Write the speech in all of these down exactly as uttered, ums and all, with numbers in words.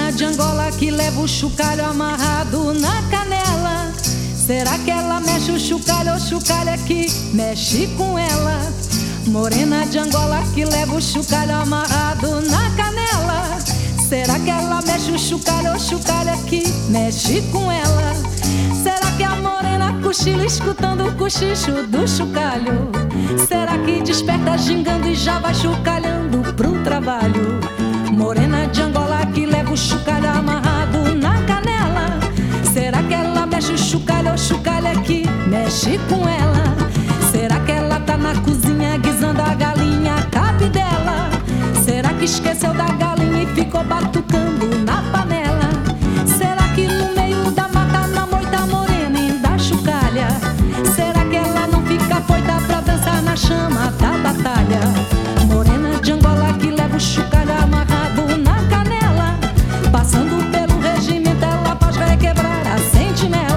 Morena de Angola que leva o chocalho amarrado na canela. Será que ela mexe o chocalho ou o chocalho é que mexe com ela? Morena de Angola que leva o chocalho amarrado na canela. Será que ela mexe o chocalho ou o chocalho é que mexe com ela? Será que a morena cochila escutando o cochicho do chocalho? Será que desperta gingando e já vai chocalhando pro trabalho? Morena de Angola que leva o chocalho amarrado na canela. Será que ela mexe o chocalho ou o chocalho é que mexe com ela? Será que ela tá na cozinha guisando a galinha cabe dela? Será que esqueceu da galinha e ficou batucando na panela? Será que no meio da mata na moita morena ainda chocalha? Será que ela não fica foita pra dançar na chama da batalha? Morena de Angola que leva o chocalho amarrado na canela. Passando pelo regimento ela faz requebrar a sentinela.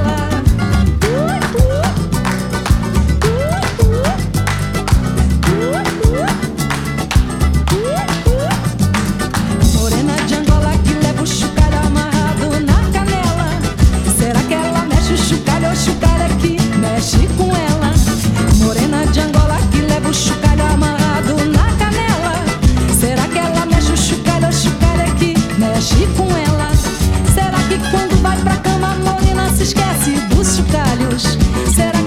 Morena de Angola que leva o chocalho amarrado na canela. Será que ela mexe o chocalho ou o chocalho é que mexe com ela? Morena de Angola que leva o chocalho amarrado na canela. Será que ela mexe o chocalho ou o chocalho é que mexe com ela? Será que quando vai pra cama a morena se esquece dos chocalhos? Será